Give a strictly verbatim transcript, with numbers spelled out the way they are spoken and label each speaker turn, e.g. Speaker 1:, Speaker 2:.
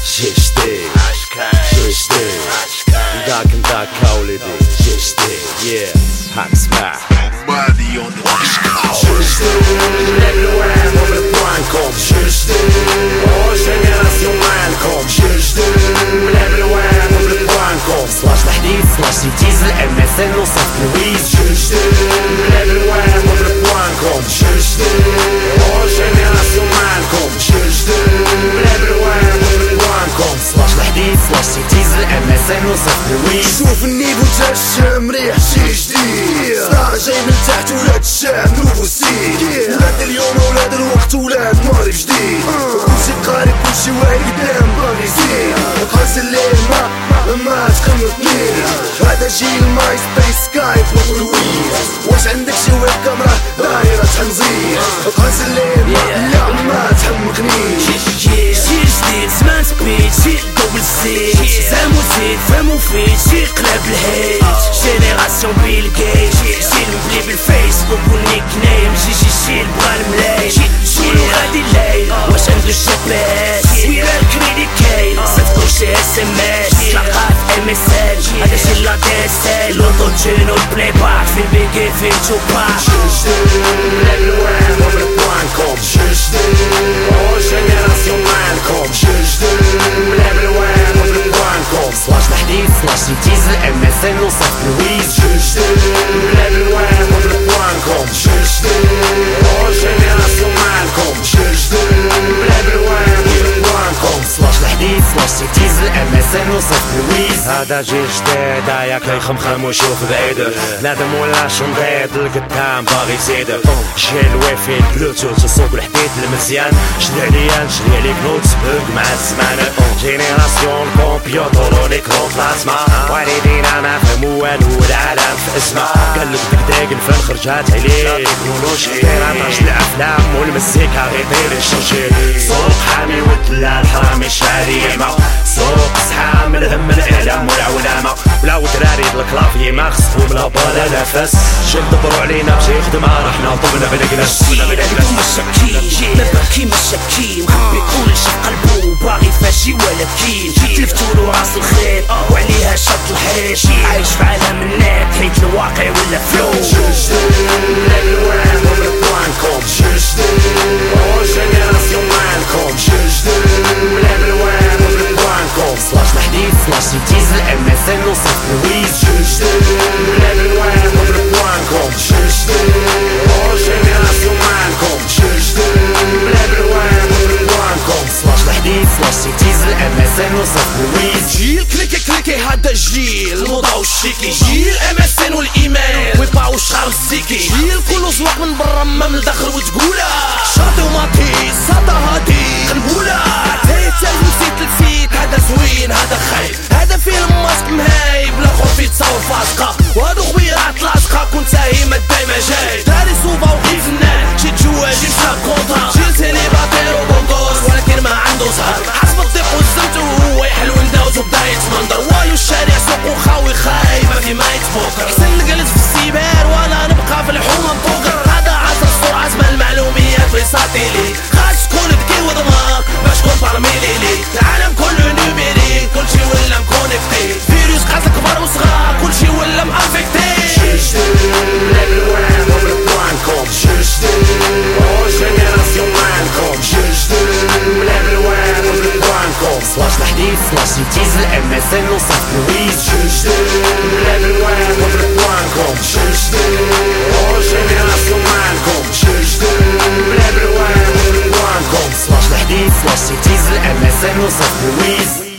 Speaker 1: جيشتي جيشتي داك نداك وليدي جيشتي يا هاك اسمع
Speaker 2: مادي اون
Speaker 1: جيشتي بالوان وبالبوانكم جيشتي او جينيراسيون مالكم جيشتي بالوان وبالبوانكم سلاش الحديث سلاش سيتيز الام اس ان وصف لويز جيشتي بالوان وبالبوانكم جيشتي او جينيراسيون مالكم جيشتي بالوان وبالبوانكم سلاش الحديث سلاش سيتيز الام اس ان وصف لويز
Speaker 3: شوف النيفو تا الشام ريح شي جديد صراع جاي من تحت ولاد الشام نوفو ستيل ولاد اليوم ولاد الوقت ولاد ماضي جديد كلشي قاري كلشي واعي قدام باغي يزيد خاص الليل ما ما تقنطني هذا جيل ماي سبيس سكايب والويز واش عندك شي ويب كاميرا دايرة تحنزير خاص الليل لا ما تحمقنيش
Speaker 4: جيل جديد سمان سبيد جيل دوبل سيت زامو زيد فهمو فيت جيل قلب الهيت جينيراسيون بيل جيت جيل مبلي بالفيسبوك والنيك نايم جي جي جيل بغا الملاي جيل غادي الليل واش عندو الشباب سويرة الكريدي كاين صدقو شي اس ام اس تلقاه في ام اس ان هذا جيل لا دي اس ال لوطو تون والبلاي باك في البيكي في توباك
Speaker 1: جيشتي بالوان وبالبوانكم جيشتي او جينيراسيون مالكم جيشتي بالوان وبالبوانكم سلاش الحديث سلاش سيتيز الام اس ان وصف لويز جيشتي بالوان وبالبوانكم جيشتي او جينيراسيون مالكم جيشتي بالوان وبالبوانكم سلاش الحديث سلاش سيتيز الام اس ان وصف لويز هذا جيل جديد ياك يخمخم ويشوف بعيد نادم ولا شنضيد القدام باغي يزيد جيل ويفي بلوتوث الصوت الحديد المزيان شد عليا نشري عليك نوت سبق مع الزمان جينيراسيون كومبيوتر وليكرون بلازما والدينا ما فهمو والو العالم في ازمه قالك دقداق الفن خرجات عليه تكنولوجي طاش الافلام والمزيكا غير داير الشرشي سوق حامي والدلال حرامي الشريمه سوق صحام الهم الاعلام والعولمه ولا ودراري الكلافي ما خصهم لا بالا نفس شد دبروا علينا بشي خدمه رحنا طبنا بالقلاش
Speaker 4: هادوما الشاكين مباكي مشاكين مخبي كلشي في قلبو باغي فاشي ولا كين تلفتولو راس الخير وعليها شط الحيش عايش في عالم النت حيت الواقع ولا فلو
Speaker 1: جيشتي بالوان وبالبوانكم جيشتي او جينيراسيون مالكم جيشتي بالوان وبالبوانكم سلاش الحديث سلاش سيتيز الام اس ان وصف لويز جيشتي بالوان وبالبوانكم جيشتي او جينيراسيون مالكم جيشتي بالوان وبالبوانكم سلاش الحديث سلاش سيتيز الام اس ان وصف لويز
Speaker 4: جيل كليكي كليكي هذا الجيل الموضة والشيكي جيل ام اس ان والايميل ويبقى وشخار السيكي جيل كله زواق من برا ما من الداخل وتقولا شاطي وماطيس هذا هادي قنبوله تايت نسيت الفيت هذا زوين هذا خايب هذا فيلم ماسك مهايب لا خوف يتصور فاسقة وهادو خويرات لاصقة كنت هيما دايما جاي داري صوبة وغير فنان جيت جوا جيت شاب كونطرا جيل سيليباتير وبونكوس ولكن ما عنده زهر حسب الضيق والزمت وهو يحل ونداوز وبدا يتمنظر وايو الشارع سوق وخاوي خايب ما في ما يتفوكر احسن نجلس في السيبان وانا نبقى في الحومة نطوكر هذا عصر السرعة زمان المعلوميات في ساتيلي خاص تكون ذكي ودماغ باش تكون برميليلي العالم كله نوميريك كلشي ولا مكونكتي فيروس قاصة كبار وصغار كلشي ولا مانفكتي
Speaker 1: جيشتي بالوان وبالبوانكم جيشتي او جينيراسيون مالكم جيشتي بالوان وبالبوانكم سلاش الحديث سلاش سيتيز الام اس ان وصف لويز جيشتي بالوان وبالبوانكم جيشتي او جينيراسيون مالكم جيشتي بالوان وبالبوانكم سلاش الحديث سلاش سيتيز الام اس ان وصف لويز